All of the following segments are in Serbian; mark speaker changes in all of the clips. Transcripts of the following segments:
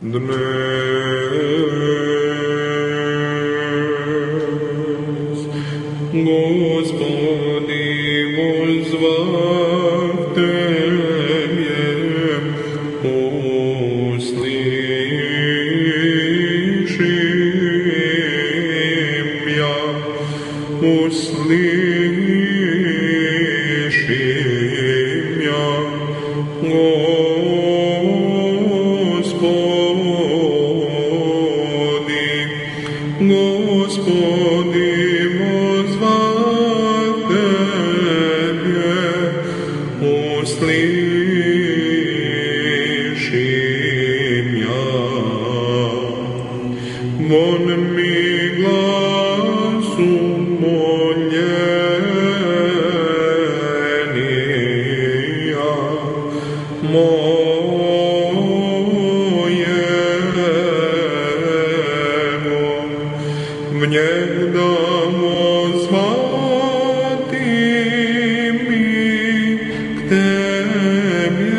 Speaker 1: Господи, воззвав Тебе, услышим я, услышим я, Господи, воззвав Тебе, услышим я. Вон ми гласу моления моего, внегда возвати ми к Тебе,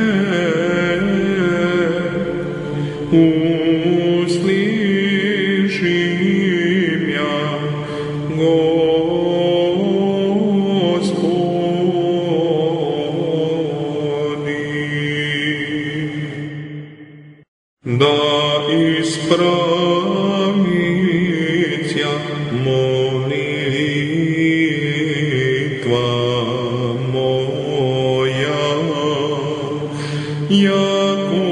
Speaker 1: услышим я, да исправится молитва моя, яко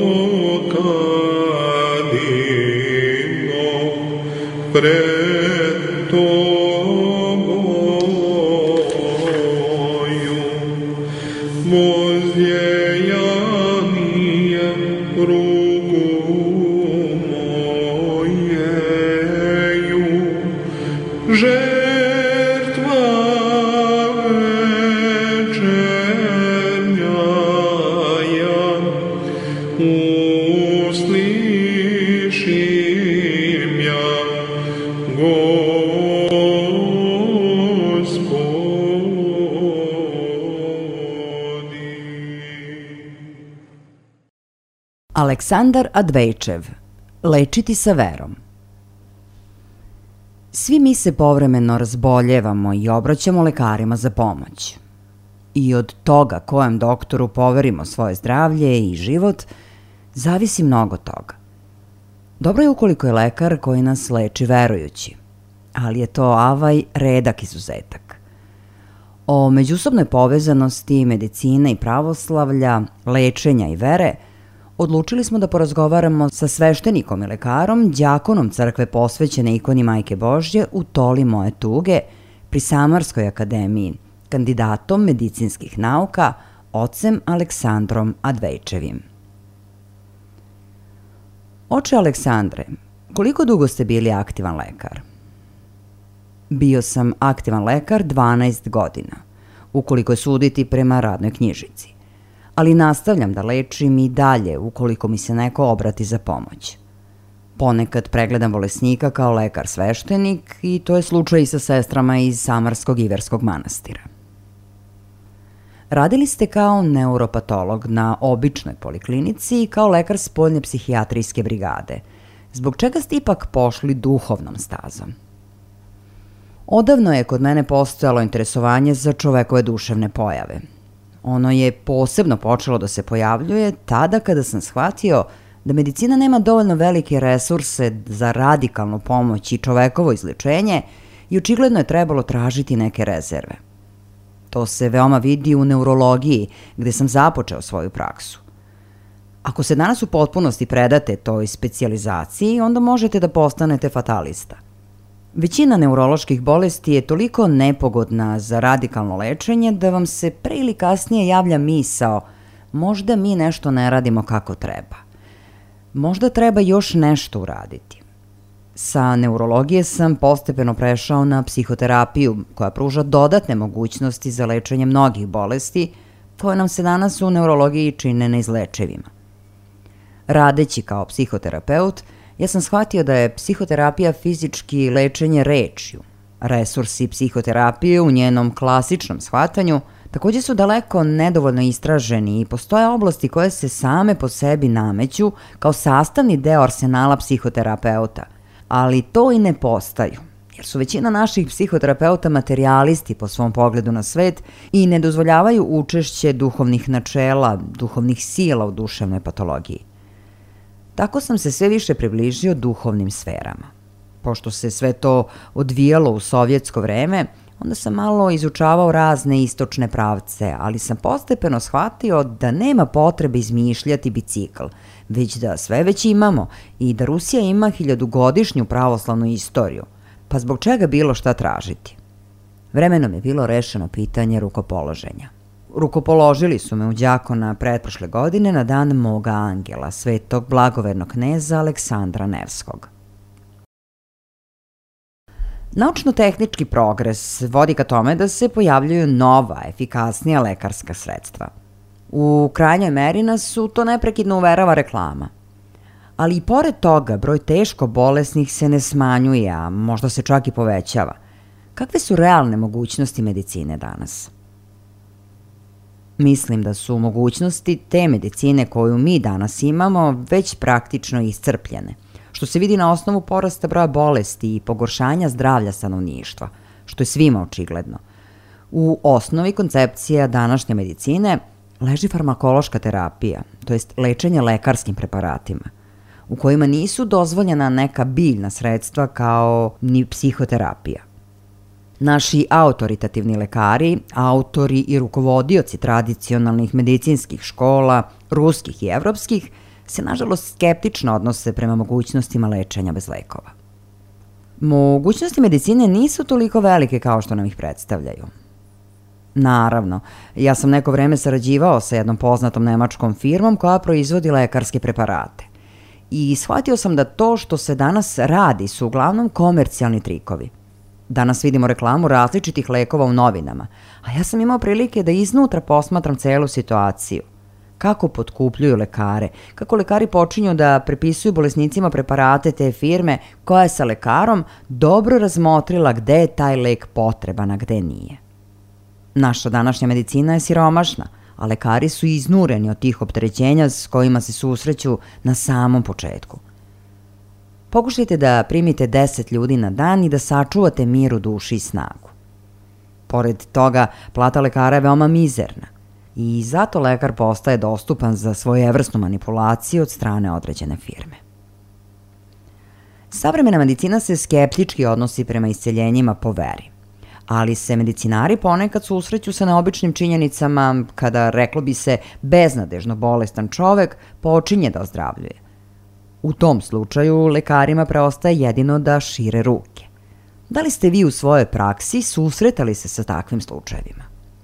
Speaker 1: кадимо пред Тобою, воздеяние руку моею, жертва вечерняя, услышим я,
Speaker 2: Aleksandar Advejčev, Lečiti sa verom. Svi mi se povremeno razboljevamo i obraćamo lekarima za pomoć. I od toga kojem doktoru poverimo svoje zdravlje i život, zavisi mnogo toga. Dobro je ukoliko je lekar koji nas leči verujući, ali je to avaj redak izuzetak. O međusobnoj povezanosti medicine i pravoslavlja, lečenja i vere odlučili smo da porazgovaramo sa sveštenikom i lekarom, đakonom crkve posvećene ikoni Majke Božje u Toli moje tuge pri Samarskoj akademiji, kandidatom medicinskih nauka, ocem Aleksandrom Advejčevim. Oče Aleksandre, koliko dugo ste bili aktivan lekar? Bio sam aktivan lekar 12 godina, ukoliko je suditi prema radnoj knjižici. Ali nastavljam da lečim i dalje ukoliko mi se neko obrati za pomoć. Ponekad pregledam bolesnika kao lekar sveštenik i to je slučaj i sa sestrama iz Samarskog Iverskog manastira. Radili ste kao neuropatolog na običnoj poliklinici i kao lekar spoljne psihijatrijske brigade. Zbog čega ste ipak pošli duhovnom stazom? Odavno je kod mene postojalo interesovanje za čovekove duševne pojave. Ono je posebno počelo da se pojavljuje tada kada sam shvatio da medicina nema dovoljno velike resurse za radikalnu pomoć i čovekovo izlečenje i očigledno je trebalo tražiti neke rezerve. To se veoma vidi u neurologiji, gde sam započeo svoju praksu. Ako se danas u potpunosti predate toj specijalizaciji, onda možete da postanete fatalista. Većina neuroloških bolesti je toliko nepogodna za radikalno lečenje da vam se pre ili kasnije javlja misao možda mi nešto ne radimo kako treba. Možda treba još nešto uraditi. Sa neurologije sam postepeno prešao na psihoterapiju koja pruža dodatne mogućnosti za lečenje mnogih bolesti koje nam se danas u neurologiji čine neizlečivima. Radeći kao psihoterapeut, ja sam shvatio da je psihoterapija fizički lečenje rečju. Resursi psihoterapije u njenom klasičnom shvatanju Takođe su daleko nedovoljno istraženi i postoje oblasti koje se same po sebi nameću kao sastavni deo arsenala psihoterapeuta, ali to i ne postaju, jer su većina naših psihoterapeuta materijalisti po svom pogledu na svet i ne dozvoljavaju učešće duhovnih načela, duhovnih sila u duševnoj patologiji. Tako sam se sve više približio duhovnim sferama. Pošto se sve to odvijalo u sovjetsko vreme, onda sam malo izučavao razne istočne pravce, ali sam postepeno shvatio da nema potrebe izmišljati bicikl, već da sve već imamo i da Rusija ima 1000-godišnju pravoslavnu istoriju, pa zbog čega bilo šta tražiti. Vremenom je bilo rešeno pitanje rukopoloženja. Rukopoložili su me u Đakona pretprošle godine na dan moga angela, svetog blagovernog kneza Aleksandra Nevskog. Naučno-tehnički progres vodi ka tome da se pojavljuju nova, efikasnija lekarska sredstva. U krajnjoj meri nas u to neprekidno uverava reklama. Ali i pored toga, broj teško bolesnih se ne smanjuje, a možda se čak i povećava. Kakve su realne mogućnosti medicine danas? Mislim da su mogućnosti te medicine koju mi danas imamo već praktično iscrpljene, što se vidi na osnovu porasta broja bolesti i pogoršanja zdravlja stanovništva, što je svima očigledno. U osnovi koncepcija današnje medicine leži farmakološka terapija, to jest lečenje lekarskim preparatima, u kojima nisu dozvoljena neka biljna sredstva kao ni psihoterapija. Naši autoritativni lekari, autori i rukovodioci tradicionalnih medicinskih škola, ruskih i evropskih, se nažalost skeptično odnose prema mogućnostima lečenja bez lekova. Mogućnosti medicine nisu toliko velike kao što nam ih predstavljaju. Naravno, ja sam neko vreme sarađivao sa jednom poznatom nemačkom firmom koja proizvodi lekarske preparate. I shvatio sam da to što se danas radi su uglavnom komercijalni trikovi. Danas vidimo reklamu različitih lekova u novinama, a ja sam imao prilike da iznutra posmatram celu situaciju. Kako potkupljuju lekare, kako lekari počinju da prepisuju bolesnicima preparate te firme koja je sa lekarom dobro razmotrila gde je taj lek potreban, a gde nije. Naša današnja medicina je siromašna, a lekari su iznureni od tih opterećenja s kojima se susreću na samom početku. Pokušajte da primite 10 ljudi na dan i da sačuvate mir u duši i snagu. Pored toga, plata lekara je veoma mizerna i zato lekar postaje dostupan za svojevrsnu manipulaciju od strane određene firme. Savremena medicina se skeptički odnosi prema isceljenjima po veri, ali se medicinari ponekad susreću sa neobičnim činjenicama kada, reklo bi se, beznadežno bolestan čovek počinje da ozdravljuje. U tom slučaju lekarima preostaje jedino da šire ruke. Da li ste vi u svojoj praksi susretali se sa takvim slučajevima?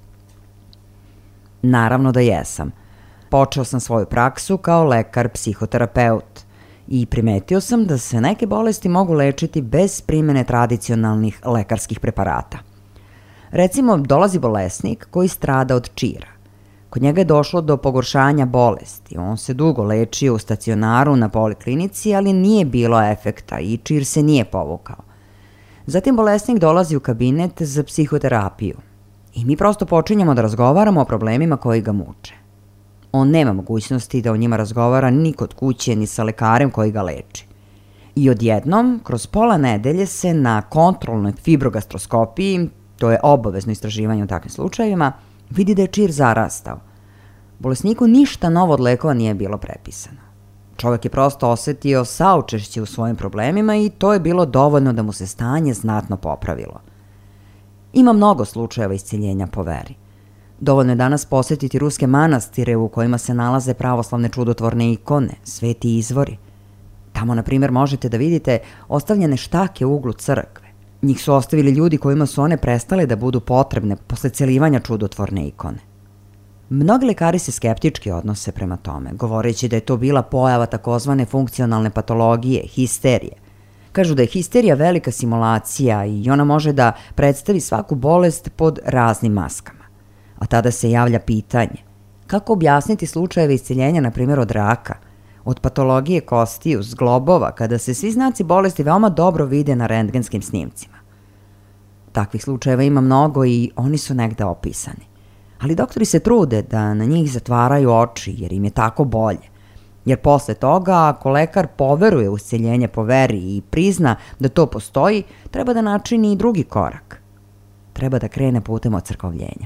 Speaker 2: Naravno da jesam. Počeo sam svoju praksu kao lekar-psihoterapeut i primetio sam da se neke bolesti mogu lečiti bez primene tradicionalnih lekarskih preparata. Recimo, dolazi bolesnik koji strada od čira. Kod njega je došlo do pogoršanja bolesti. On se dugo lečio u stacionaru na poliklinici, ali nije bilo efekta i čir se nije povukao. Zatim bolesnik dolazi u kabinet za psihoterapiju i mi prosto počinjemo da razgovaramo o problemima koji ga muče. On nema mogućnosti da o njima razgovara ni kod kuće, ni sa lekarem koji ga leči. I odjednom, kroz pola nedelje se na kontrolnoj fibrogastroskopiji, to je obavezno istraživanje u takvim slučajevima, vidi da je čir zarastao. Bolesniku ništa novo od lekova nije bilo prepisano. Čovek je prosto osetio saučešće u svojim problemima i to je bilo dovoljno da mu se stanje znatno popravilo. Ima mnogo slučajeva isceljenja po veri. Dovoljno je danas posetiti ruske manastire u kojima se nalaze pravoslavne čudotvorne ikone, sveti izvori. Tamo, na primjer, možete da vidite ostavljene štake u uglu crkve. Njih su ostavili ljudi kojima su one prestale da budu potrebne posle celivanja čudotvorne ikone. Mnogi lekari se skeptički odnose prema tome, govoreći da je to bila pojava takozvane funkcionalne patologije, histerije. Kažu da je histerija velika simulacija i ona može da predstavi svaku bolest pod raznim maskama. A tada se javlja pitanje, kako objasniti slučajeve isceljenja, na primjer, od raka, od patologije kostiju, zglobova, kada se svi znaci bolesti veoma dobro vide na rentgenskim snimcima. Takvih slučajeva ima mnogo i oni su negde opisani. Ali doktori se trude da na njih zatvaraju oči jer im je tako bolje. Jer posle toga, ako lekar poveruje u isceljenje po veri i prizna da to postoji, treba da načini i drugi korak. Treba da krene putem ocrkovljenja.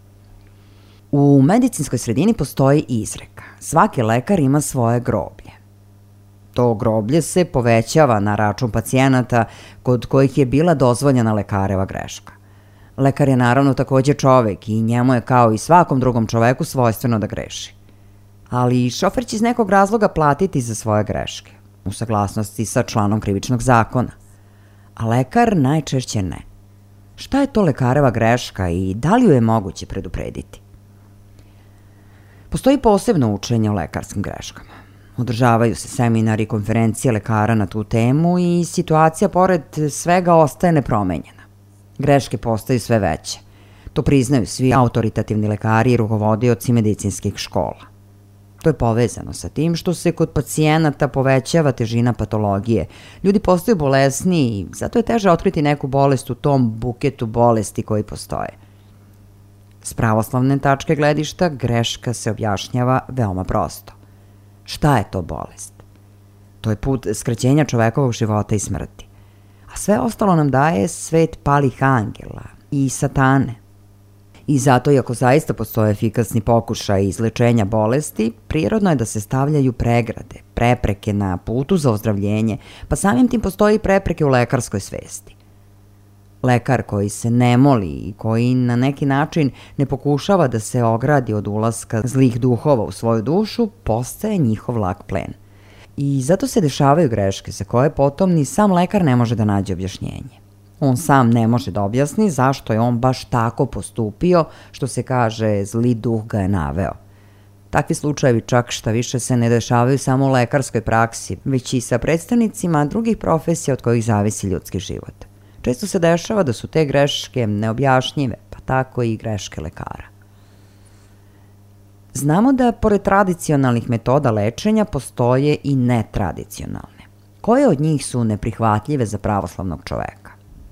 Speaker 2: U medicinskoj sredini postoji izreka. Svaki lekar ima svoje groblje. To groblje se povećava na račun pacijenata kod kojih je bila dozvoljena lekareva greška. Lekar je naravno takođe čovek i njemu je kao i svakom drugom čoveku svojstveno da greši. Ali šofer će iz nekog razloga platiti za svoje greške, u saglasnosti sa članom krivičnog zakona. A lekar najčešće ne. Šta je to lekareva greška i da li ju je moguće preduprediti? Postoji posebno učenje o lekarskim greškama. Održavaju se seminari i konferencije lekara na tu temu i situacija pored svega ostaje nepromenjena. Greške postaju sve veće. To priznaju svi autoritativni lekari i rukovodioci medicinskih škola. To je povezano sa tim što se kod pacijenata povećava težina patologije. Ljudi postaju bolesniji i zato je teže otkriti neku bolest u tom buketu bolesti koji postoje. S pravoslavne tačke gledišta greška se objašnjava veoma prosto. Šta je to bolest? To je put skraćenja čovekovog života i smrti. A sve ostalo nam daje svet palih angela i satane. I zato, iako zaista postoje efikasni pokušaj izlečenja bolesti, prirodno je da se stavljaju pregrade, prepreke na putu za ozdravljenje, pa samim tim postoji prepreke u lekarskoj svesti. Lekar koji se ne moli i koji na neki način ne pokušava da se ogradi od ulaska zlih duhova u svoju dušu, postaje njihov lak plen. I zato se dešavaju greške za koje potom ni sam lekar ne može da nađe objašnjenje. On sam ne može da objasni zašto je on baš tako postupio, što se kaže zli duh ga je naveo. Takvi slučajevi čak šta više se ne dešavaju samo u lekarskoj praksi, već i sa predstavnicima drugih profesija od kojih zavisi ljudski život. Često se dešava da su te greške neobjašnjive, pa tako i greške lekara. Znamo da pored tradicionalnih metoda lečenja postoje i netradicionalne. Koje od njih su neprihvatljive za pravoslavnog čoveka?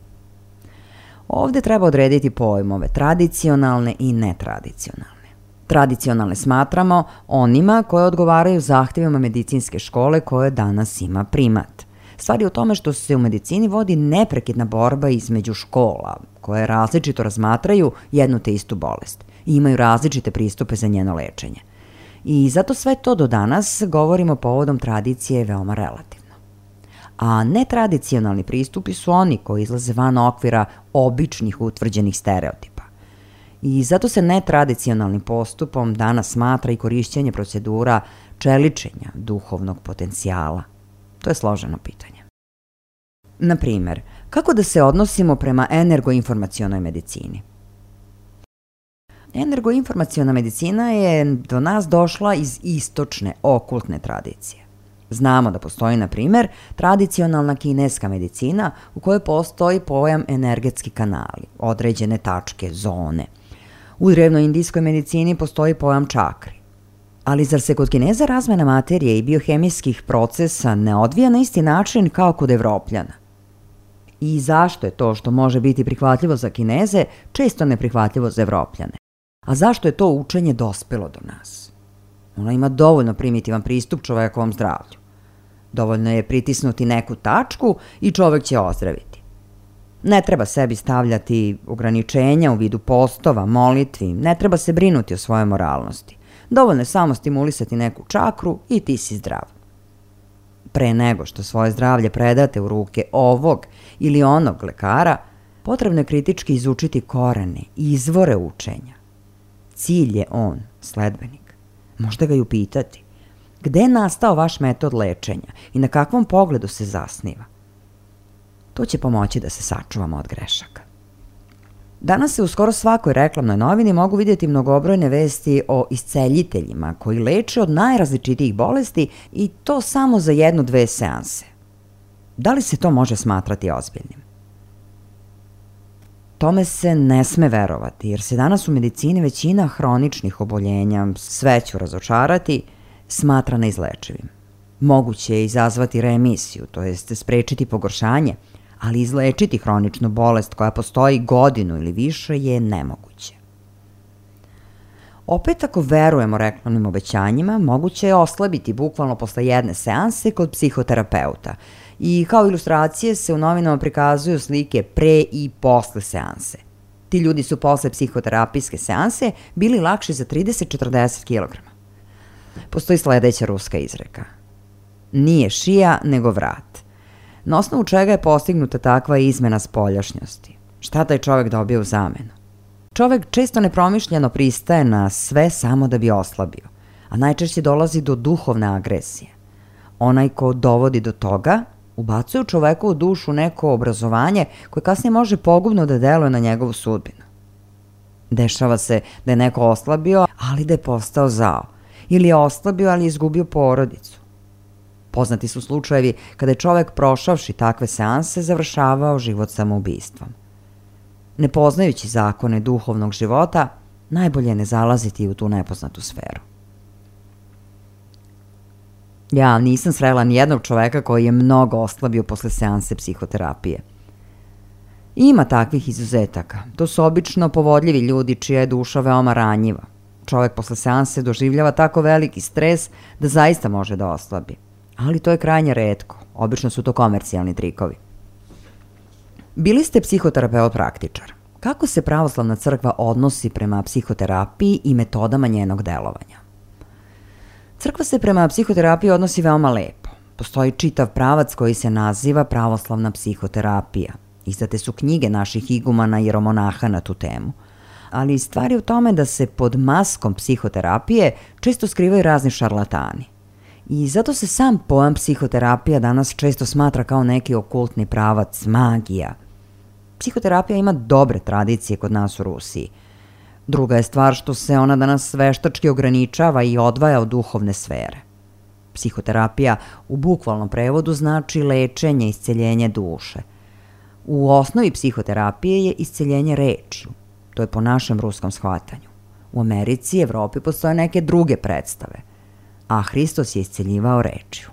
Speaker 2: Ovde treba odrediti pojmove tradicionalne i netradicionalne. Tradicionalne smatramo onima koje odgovaraju zahtevima medicinske škole koje danas ima primat. Stvar je u tome što se u medicini vodi neprekidna borba između škola, koje različito razmatraju jednu te istu bolest i imaju različite pristupe za njeno lečenje. I zato sve to do danas govorimo povodom tradicije veoma relativno. A netradicionalni pristupi su oni koji izlaze van okvira običnih utvrđenih stereotipa. I zato se netradicionalnim postupom danas smatra i korišćenje procedura čeličenja duhovnog potencijala. To je složeno pitanje. Na primer, kako da se odnosimo prema energoinformacionoj medicini? Energoinformaciona medicina je do nas došla iz istočne, okultne tradicije. Znamo da postoji, na primer, tradicionalna kineska medicina u kojoj postoji pojam energetski kanali, određene tačke, zone. U drevnoindijskoj medicini postoji pojam čakri. Ali zar se kod Kineza razmena materije i biohemijskih procesa ne odvija na isti način kao kod Evropljana? I zašto je to što može biti prihvatljivo za Kineze često neprihvatljivo za Evropljane? A zašto je to učenje dospelo do nas? Ono ima dovoljno primitivan pristup čovekovom zdravlju. Dovoljno je pritisnuti neku tačku i čovek će ozdraviti. Ne treba sebi stavljati ograničenja u vidu postova, molitvi, ne treba se brinuti o svojoj moralnosti. Dovoljno je samo stimulisati neku čakru i ti si zdrav. Pre nego što svoje zdravlje predate u ruke ovog ili onog lekara, potrebno je kritički izučiti korene i izvore učenja. Cilj je on, sledbenik. Možda ga i upitati. Gde je nastao vaš metod lečenja i na kakvom pogledu se zasniva? To će pomoći da se sačuvamo od grešaka. Danas se u skoro svakoj reklamnoj novini mogu vidjeti mnogobrojne vesti o isceljiteljima koji leče od najrazličitijih bolesti i to samo za 1-2 seanse. Da li se to može smatrati ozbiljnim? Tome se ne sme verovati, jer se danas u medicini većina hroničnih oboljenja, sve ću razočarati, smatra neizlečivim. Moguće je izazvati remisiju, to jest sprečiti pogoršanje, ali izlečiti hroničnu bolest koja postoji godinu ili više je nemoguće. Opet, ako verujemo reklamnim obećanjima, moguće je oslabiti bukvalno posle jedne seanse kod psihoterapeuta. I kao ilustracije se u novinama prikazuju slike pre i posle seanse. Ti ljudi su posle psihoterapijske seanse bili lakši za 30-40 kg. Postoji sledeća ruska izreka. Nije šija, nego vrat. Na osnovu čega je postignuta takva izmena spoljašnjosti? Šta taj čovek dobio u zamenu? Čovek često nepromišljeno pristaje na sve samo da bi oslabio, a najčešće dolazi do duhovne agresije. Onaj ko dovodi do toga, ubacuje u čovekovu dušu neko obrazovanje koje kasnije može pogubno da deluje na njegovu sudbinu. Dešava se da je neko oslabio, ali da je postao zao, ili je oslabio, ali je izgubio porodicu. Poznati su slučajevi kada je čovek prošavši takve seanse završavao život samoubistvom. Ne poznajući zakone duhovnog života, najbolje je ne zalaziti u tu nepoznatu sferu. Ja nisam srela ni jednog čoveka koji je mnogo oslabio posle seanse psihoterapije. Ima takvih izuzetaka. To su obično povodljivi ljudi čija je duša veoma ranjiva. Čovek posle seanse doživljava tako veliki stres da zaista može da oslabi. Ali to je krajnje retko. Obično su to komercijalni trikovi. Bili ste psihoterapeut praktičar. Kako se pravoslavna crkva odnosi prema psihoterapiji i metodama njenog delovanja? Crkva se prema psihoterapiji odnosi veoma lepo. Postoji čitav pravac koji se naziva pravoslavna psihoterapija. Izdate su knjige naših igumana i jeromonaha na tu temu. Ali stvar je u tome da se pod maskom psihoterapije često skrivaju razni šarlatani. I zato se sam pojam psihoterapija danas često smatra kao neki okultni pravac, magija. Psihoterapija ima dobre tradicije kod nas u Rusiji. Druga je stvar što se ona danas veštački ograničava i odvaja od duhovne sfere. Psihoterapija u bukvalnom prevodu znači lečenje, isceljenje duše. U osnovi psihoterapije je isceljenje rečju. To je po našem ruskom shvatanju. U Americi i Evropi postoje neke druge predstave, a Hristos je isceljivao rečju.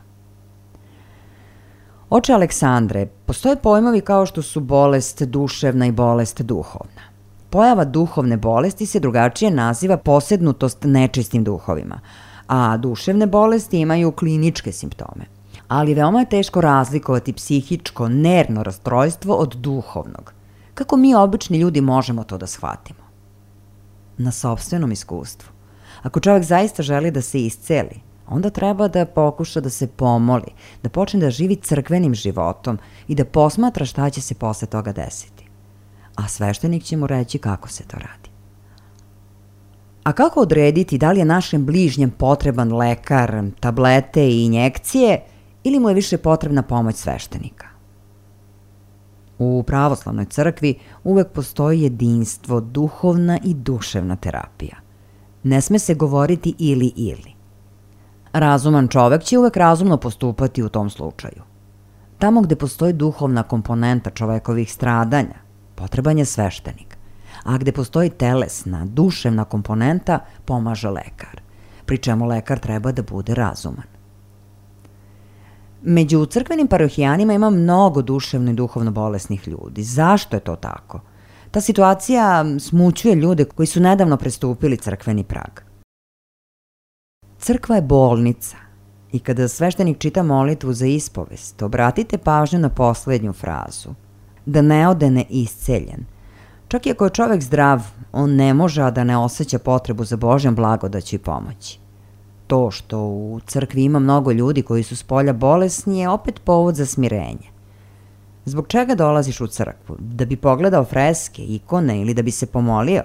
Speaker 2: Oče Aleksandre, postoje pojmovi kao što su bolest duševna i bolest duhovna. Pojava duhovne bolesti se drugačije naziva posednutost nečistim duhovima, a duševne bolesti imaju kliničke simptome. Ali veoma je teško razlikovati psihičko, nervno rastrojstvo od duhovnog. Kako mi obični ljudi možemo to da shvatimo? Na sopstvenom iskustvu. Ako čovjek zaista želi da se isceli, onda treba da pokuša da se pomoli, da počne da živi crkvenim životom i da posmatra šta će se posle toga desiti. A sveštenik će mu reći kako se to radi. A kako odrediti da li je našem bližnjem potreban lekar, tablete i injekcije ili mu je više potrebna pomoć sveštenika? U pravoslavnoj crkvi uvek postoji jedinstvo, duhovna i duševna terapija. Ne sme se govoriti ili. Razuman čovek će uvek razumno postupati u tom slučaju. Tamo gde postoji duhovna komponenta čovekovih stradanja, potreban je sveštenik. A gde postoji telesna, duševna komponenta, pomaže lekar. Pri čemu lekar treba da bude razuman. Među crkvenim parohijanima ima mnogo duševno i duhovno bolesnih ljudi. Zašto je to tako? Ta situacija smućuje ljude koji su nedavno prestupili crkveni prag. Crkva je bolnica i kada sveštenik čita molitvu za ispovest, obratite pažnju na poslednju frazu. Da ne ode neisceljen. Čak i ako je čovek zdrav, on ne može a da ne osjeća potrebu za Božjom blagodaću i pomoći. To što u crkvi ima mnogo ljudi koji su spolja bolesni je opet povod za smirenje. Zbog čega dolaziš u crkvu? Da bi pogledao freske, ikone ili da bi se pomolio?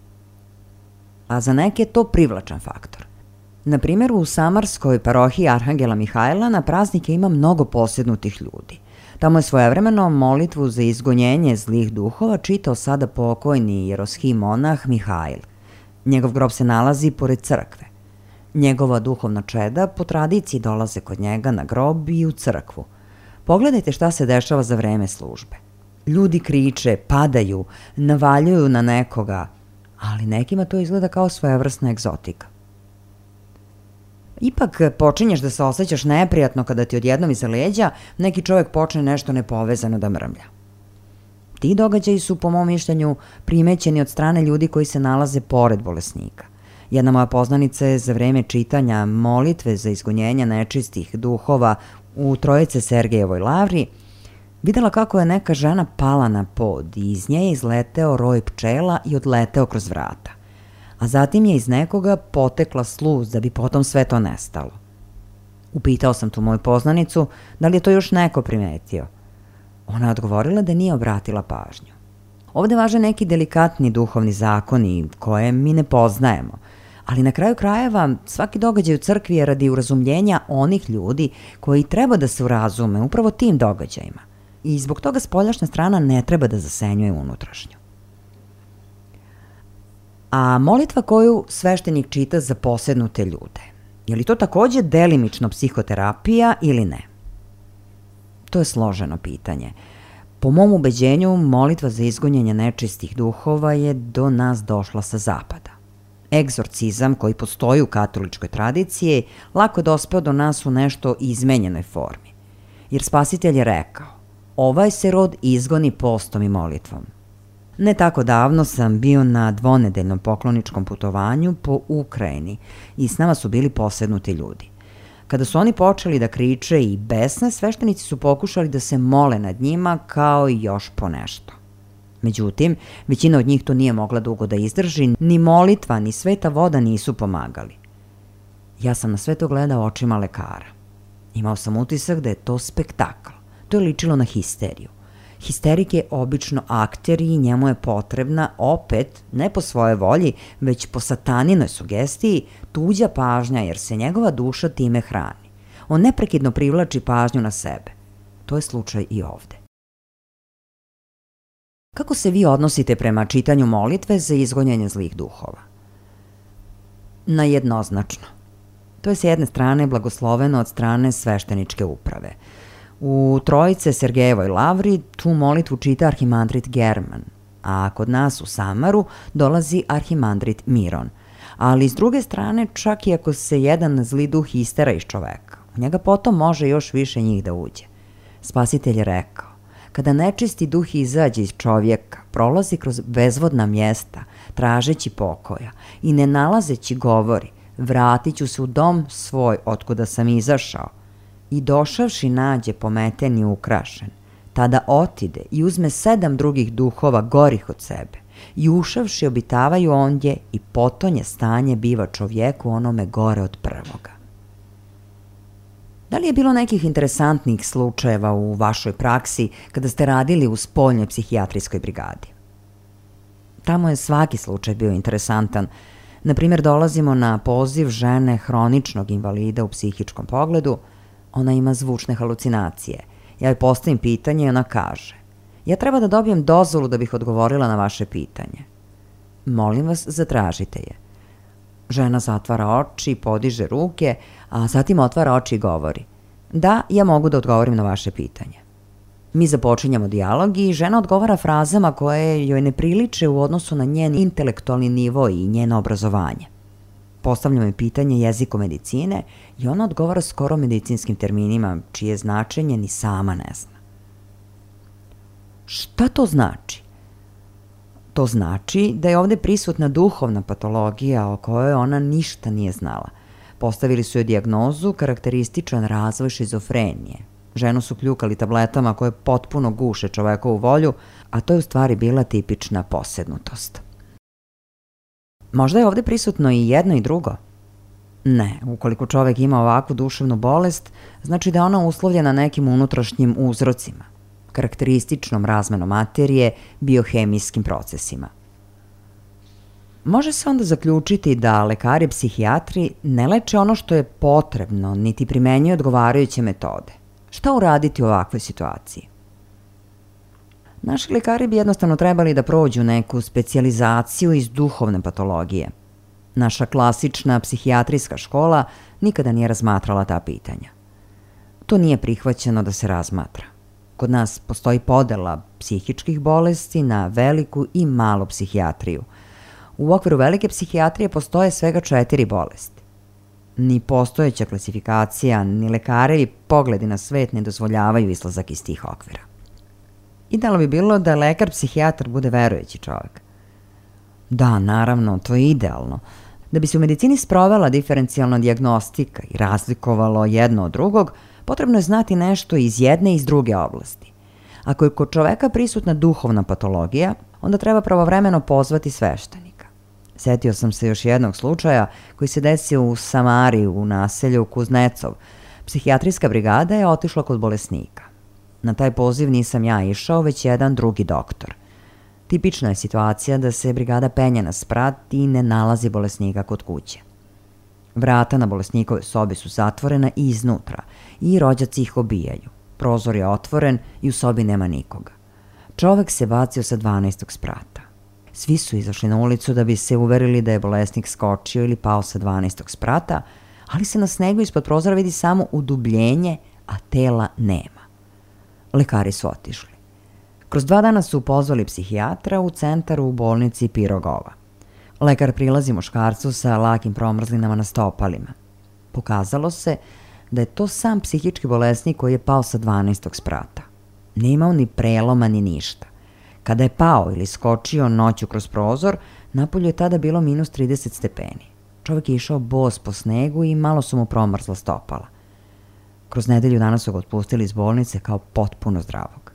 Speaker 2: A za neke je to privlačan faktor. Na primjer, u samarskoj parohiji Arhangela Mihajla na praznike ima mnogo posjednutih ljudi. Tamo je svojevremeno molitvu za izgonjenje zlih duhova čitao sada pokojni jeroshij monah Mihajl. Njegov grob se nalazi pored crkve. Njegova duhovna čeda po tradiciji dolaze kod njega na grob i u crkvu. Pogledajte šta se dešava za vreme službe. Ljudi kriče, padaju, navaljuju na nekoga, ali nekima to izgleda kao svojevrsna egzotika. Ipak počinješ da se osjećaš neprijatno kada ti odjednom iza leđa neki čovek počne nešto nepovezano da mrmlja. Ti događaji su, po mom mišljenju, primećeni od strane ljudi koji se nalaze pored bolesnika. Jedna moja poznanica je za vreme čitanja molitve za izgonjenje nečistih duhova u Trojice Sergejevoj lavri videla kako je neka žena pala na pod i iz nje je izleteo roj pčela i odleteo kroz vrata. A zatim je iz nekoga potekla sluz da bi potom sve to nestalo. Upitao sam tu moju poznanicu da li je to još neko primetio. Ona je odgovorila da nije obratila pažnju. Ovde važe neki delikatni duhovni zakoni koje mi ne poznajemo, ali na kraju krajeva svaki događaj u crkvi je radi urazumljenja onih ljudi koji treba da se urazume upravo tim događajima i zbog toga spoljašnja strana ne treba da zasenjuje unutrašnju. A molitva koju sveštenik čita za posednute ljude, je li to takođe delimično psihoterapija ili ne? To je složeno pitanje. Po mom ubeđenju, molitva za izgonjenje nečistih duhova je do nas došla sa zapada. Egzorcizam koji postoji u katoličkoj tradiciji lako je dospeo do nas u nešto izmenjenoj formi. Jer Spasitelj je rekao, ovaj se rod izgoni postom i molitvom. Ne tako davno sam bio na dvonedeljnom pokloničkom putovanju po Ukrajini i s nama su bili posednuti ljudi. Kada su oni počeli da kriče i besne, sveštenici su pokušali da se mole nad njima kao i još po nešto. Međutim, većina od njih to nije mogla dugo da izdrži, ni molitva, ni sveta voda nisu pomagali. Ja sam na sve to gledao očima lekara. Imao sam utisak da je to spektakl. To je ličilo na histeriju. Histerik je obično akter i njemu je potrebna, opet, ne po svoje volji, već po sataninoj sugestiji, tuđa pažnja jer se njegova duša time hrani. On neprekidno privlači pažnju na sebe. To je slučaj i ovde. Kako se vi odnosite prema čitanju molitve za izgonjenje zlih duhova? Na jednoznačno. To je s jedne strane blagosloveno od strane svešteničke uprave. U Trojice Sergejevoj lavri tu molitvu čita arhimandrit German, a kod nas u Samaru dolazi arhimandrit Miron. Ali s druge strane, čak i ako se jedan zli duh istera iz čoveka, u njega potom može još više njih da uđe. Spasitelj je rekao, kada nečisti duh izađe iz čovjeka, prolazi kroz bezvodna mjesta, tražeći pokoja i ne nalazeći govori, vratit ću se u dom svoj otkuda sam izašao, i došavši nađe pometen i ukrašen, tada otide i uzme 7 drugih duhova gorih od sebe i ušavši obitavaju ondje i potonje stanje biva čovjeku onome gore od prvoga. Da li je bilo nekih interesantnih slučajeva u vašoj praksi kada ste radili u spoljnoj psihijatrijskoj brigadi? Tamo je svaki slučaj bio interesantan. Naprimjer, dolazimo na poziv žene hroničnog invalida u psihičkom pogledu. Ona ima zvučne halucinacije. Ja joj postavim pitanje i ona kaže, ja treba da dobijem dozvolu da bih odgovorila na vaše pitanje. Molim vas, zatražite je. Žena zatvara oči, podiže ruke, a zatim otvara oči i govori, da, ja mogu da odgovorim na vaše pitanje. Mi započinjamo dijalog i žena odgovara frazama koje joj ne priliče u odnosu na njen intelektualni nivo i njeno obrazovanje. Postavljam joj pitanje jeziku medicine i ona odgovara skoro medicinskim terminima, čije značenje ni sama ne zna. Šta to znači? To znači da je ovde prisutna duhovna patologija o kojoj ona ništa nije znala. Postavili su joj dijagnozu karakterističan razvoj šizofrenije. Ženu su kljukali tabletama koje potpuno guše čovekovu volju, a to je u stvari bila tipična posednutost. Možda je ovde prisutno i jedno i drugo? Ne, ukoliko čovek ima ovakvu duševnu bolest, znači da je ona uslovljena nekim unutrašnjim uzrocima, karakterističnom razmenom materije, biohemijskim procesima. Može se onda zaključiti da lekari psihijatri ne leče ono što je potrebno, niti primenjuju odgovarajuće metode. Šta uraditi u ovakvoj situaciji? Naši lekari bi jednostavno trebali da prođu neku specijalizaciju iz duhovne patologije. Naša klasična psihijatrijska škola nikada nije razmatrala ta pitanja. To nije prihvaćeno da se razmatra. Kod nas postoji podela psihičkih bolesti na veliku i malu psihijatriju. U okviru velike psihijatrije postoje svega 4 bolesti. Ni postojeća klasifikacija, ni lekarevi pogledi na svet ne dozvoljavaju izlazak iz tih okvira. Idealno bi bilo da lekar-psihijatar bude verujući čovjek. Da, naravno, to je idealno. Da bi se u medicini sprovela diferencijalna dijagnostika i razlikovalo jedno od drugog, potrebno je znati nešto iz jedne i iz druge oblasti. Ako je kod čoveka prisutna duhovna patologija, onda treba pravovremeno pozvati sveštenika. Setio sam se još jednog slučaja koji se desio u Samari, u naselju Kuznecov. Psihijatrijska brigada je otišla kod bolesnika. Na taj poziv nisam ja išao, već jedan drugi doktor. Tipična je situacija da se brigada penje na sprat i ne nalazi bolesnika kod kuće. Vrata na bolesnikovoj sobi su zatvorena i iznutra i rođaci ih obijaju. Prozor je otvoren i u sobi nema nikoga. Čovek se bacio sa 12. sprata. Svi su izašli na ulicu da bi se uverili da je bolesnik skočio ili pao sa 12. sprata, ali se na snegu ispod prozora vidi samo udubljenje, a tela nema. Lekari su otišli. Kroz 2 dana su pozvali psihijatra u centar u bolnici Pirogova. Lekar prilazi muškarcu sa lakim promrzlinama na stopalima. Pokazalo se da je to sam psihički bolesnik koji je pao sa 12. sprata. Nije imao ni preloma ni ništa. Kada je pao ili skočio noću kroz prozor, napolju je tada bilo minus 30 stepeni. Čovjek je išao bos po snegu i malo su mu promrzla stopala. Kroz nedelju dana su ga otpustili iz bolnice kao potpuno zdravog.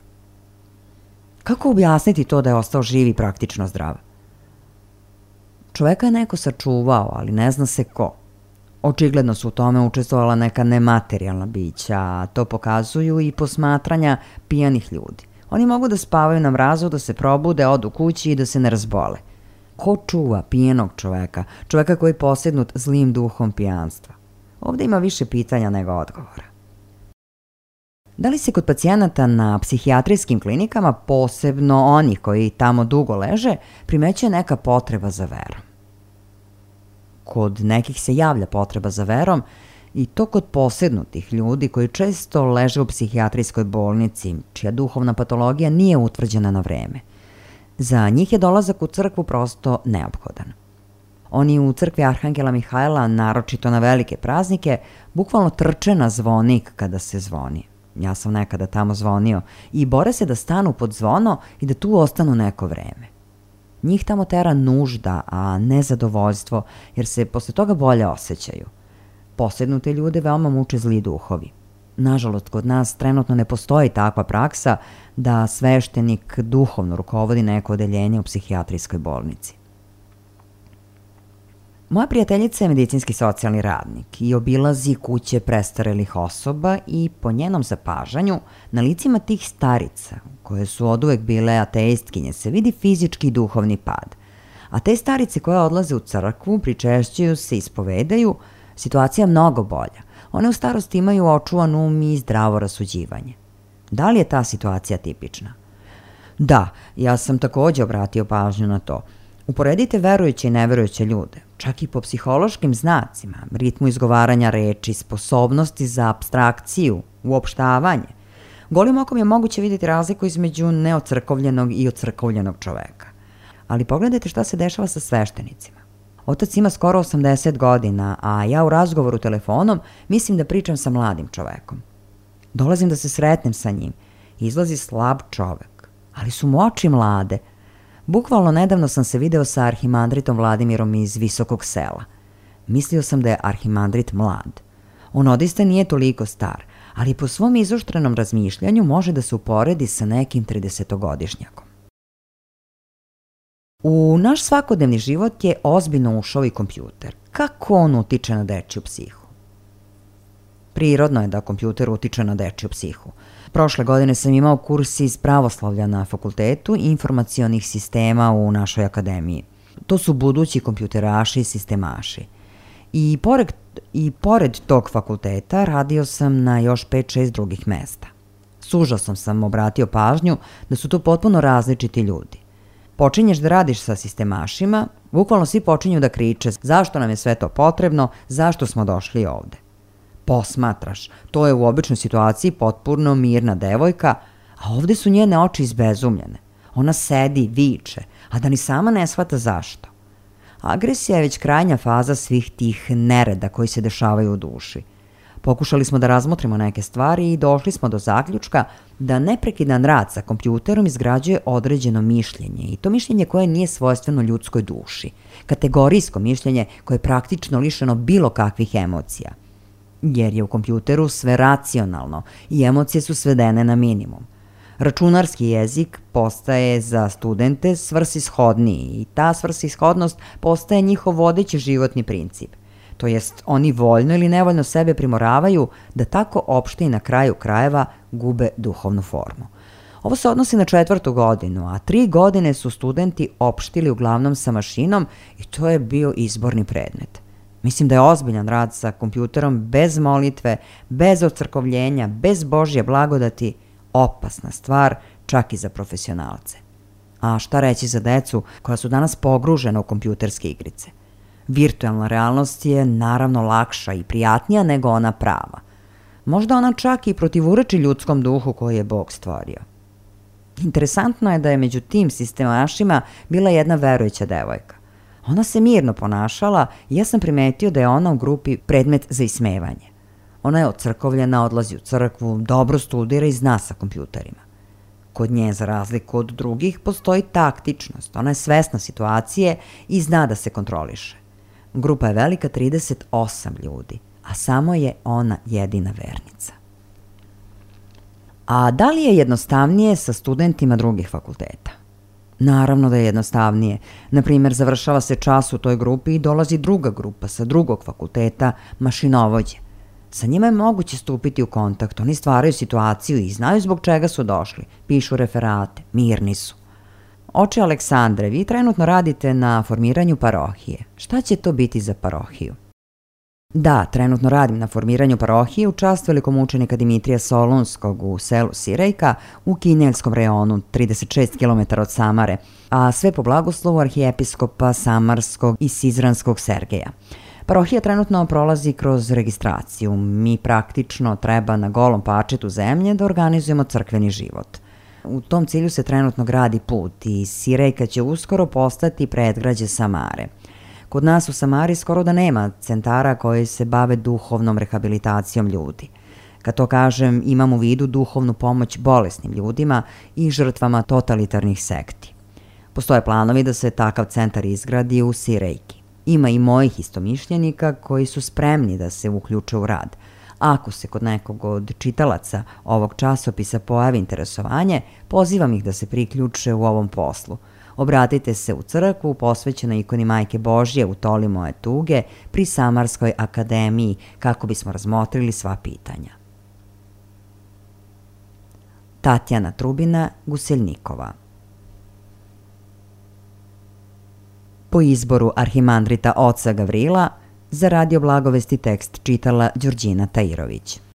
Speaker 2: Kako objasniti to da je ostao živ i praktično zdrav? Čoveka je neko sačuvao, ali ne zna se ko. Očigledno su u tome učestvovala neka nematerijalna bića, a to pokazuju i posmatranja pijanih ljudi. Oni mogu da spavaju na mrazu, da se probude, odu kući i da se ne razbole. Ko čuva pijenog čoveka, čoveka koji je posjednut zlim duhom pijanstva? Ovde ima više pitanja nego odgovora. Da li se kod pacijenata na psihijatrijskim klinikama, posebno onih koji tamo dugo leže, primećuje neka potreba za verom? Kod nekih se javlja potreba za verom i to kod posjednutih ljudi koji često leže u psihijatrijskoj bolnici, čija duhovna patologija nije utvrđena na vreme. Za njih je dolazak u crkvu prosto neophodan. Oni u crkvi Arhangela Mihajla, naročito na velike praznike, bukvalno trče na zvonik kada se zvoni. Ja sam nekada tamo zvonio i bore se da stanu pod zvono i da tu ostanu neko vreme. Njih tamo tera nužda, a ne zadovoljstvo, jer se posle toga bolje osjećaju. Posjednute ljude veoma muče zli duhovi. Nažalost, kod nas trenutno ne postoji takva praksa da sveštenik duhovno rukovodi neko odeljenje u psihijatrijskoj bolnici. Moja prijateljica je medicinski socijalni radnik i obilazi kuće prestarelih osoba i po njenom zapažanju na licima tih starica, koje su oduvek bile ateistkinje, se vidi fizički i duhovni pad. A te starice koje odlaze u crkvu, pričešćuju se, ispovedaju, situacija je mnogo bolja. One u starosti imaju očuvan um i zdravo rasuđivanje. Da li je ta situacija tipična? Da, ja sam takođe obratio pažnju na to. Uporedite verujuće i neverujuće ljude, čak i po psihološkim znacima, ritmu izgovaranja reči, sposobnosti za apstrakciju, uopštavanje. Golim okom je moguće vidjeti razliku između neocrkovljenog i ocrkovljenog čoveka. Ali pogledajte šta se dešava sa sveštenicima. Otac ima skoro 80 godina, a ja u razgovoru telefonom mislim da pričam sa mladim čovekom. Dolazim da se sretnem sa njim. Izlazi slab čovek, ali su mu oči mlade. Bukvalno nedavno sam se video sa arhimandritom Vladimirom iz Visokog sela. Mislio sam da je arhimandrit mlad. On odista nije toliko star, ali po svom izoštrenom razmišljanju može da se uporedi sa nekim 30-godišnjakom. U naš svakodnevni život je ozbiljno ušao i kompjuter. Kako on utiče na dečiju psihu? Prirodno je da kompjuter utiče na dečiju psihu. Prošle godine sam imao kurs iz pravoslavlja na fakultetu i informacionih sistema u našoj akademiji. To su budući kompjuteraši i sistemaši. I pored tog fakulteta radio sam na još 5-6 drugih mesta. S užasom sam obratio pažnju da su to potpuno različiti ljudi. Počinješ da radiš sa sistemašima, bukvalno svi počinju da kriče zašto nam je sve to potrebno, zašto smo došli ovde. Posmatraš, to je u običnoj situaciji potpuno mirna devojka, a ovde su njene oči izbezumljene. Ona sedi, viče, a da ni sama ne shvata zašto. Agresija je već krajnja faza svih tih nereda koji se dešavaju u duši. Pokušali smo da razmotrimo neke stvari i došli smo do zaključka da neprekidan rad sa kompjuterom izgrađuje određeno mišljenje i to mišljenje koje nije svojstveno ljudskoj duši. Kategorijsko mišljenje koje je praktično lišeno bilo kakvih emocija. Jer je u kompjuteru sve racionalno i emocije su svedene na minimum. Računarski jezik postaje za studente svrsishodniji i ta svrsishodnost postaje njihov vodeći životni princip. To jest, oni voljno ili nevoljno sebe primoravaju da tako opšte i na kraju krajeva gube duhovnu formu. Ovo se odnosi na 4. godinu, a 3 godine su studenti opštili uglavnom sa mašinom i to je bio izborni predmet. Mislim da je ozbiljan rad sa kompjuterom bez molitve, bez ocrkovljenja, bez Božje blagodati opasna stvar čak i za profesionalce. A šta reći za decu koja su danas pogružena u kompjuterske igrice? Virtualna realnost je naravno lakša i prijatnija nego ona prava. Možda ona čak i protivureči ljudskom duhu koji je Bog stvorio. Interesantno je da je među tim sistemašima bila jedna verujuća devojka. Ona se mirno ponašala i ja sam primetio da je ona u grupi predmet za ismevanje. Ona je ocrkovljena, odlazi u crkvu, dobro studira i zna sa kompjuterima. Kod nje, za razliku od drugih, postoji taktičnost. Ona je svesna situacije i zna da se kontroliše. Grupa je velika 38 ljudi, a samo je ona jedina vernica. A da li je jednostavnije sa studentima drugih fakulteta? Naravno da je jednostavnije. Naprimjer, završava se čas u toj grupi i dolazi druga grupa sa drugog fakulteta, mašinovođe. Sa njima je moguće stupiti u kontakt, oni stvaraju situaciju i znaju zbog čega su došli, pišu referate, mirni su. Oče Aleksandre, vi trenutno radite na formiranju parohije. Šta će to biti za parohiju? Da, trenutno radim na formiranju parohije u čast velikomučenika Dimitrija Solunskog u selu Sirejka u Kinjeljskom rejonu, 36 km od Samare, a sve po blagoslovu arhijepiskopa Samarskog i Sizranskog Sergeja. Parohija trenutno prolazi kroz registraciju. Mi praktično treba na golom parčetu zemlje da organizujemo crkveni život. U tom cilju se trenutno gradi put i Sirejka će uskoro postati predgrađe Samare. Kod nas u Samari skoro da nema centara koji se bave duhovnom rehabilitacijom ljudi. Kad to kažem, imam u vidu duhovnu pomoć bolesnim ljudima i žrtvama totalitarnih sekti. Postoje planovi da se takav centar izgradi u Sirejki. Ima i mojih istomišljenika koji su spremni da se uključe u rad. Ako se kod nekog od čitalaca ovog časopisa pojavi interesovanje, pozivam ih da se priključe u ovom poslu. Obratite se u crkvu posvećenoj ikoni Majke Božje u Toli moje tuge pri Samarskoj akademiji kako bismo razmotrili sva pitanja. Tatjana Trubina, Guseljnikova. Po izboru arhimandrita oca Gavrila, za Radio Blagovesti tekst čitala Đurđina Tajirović.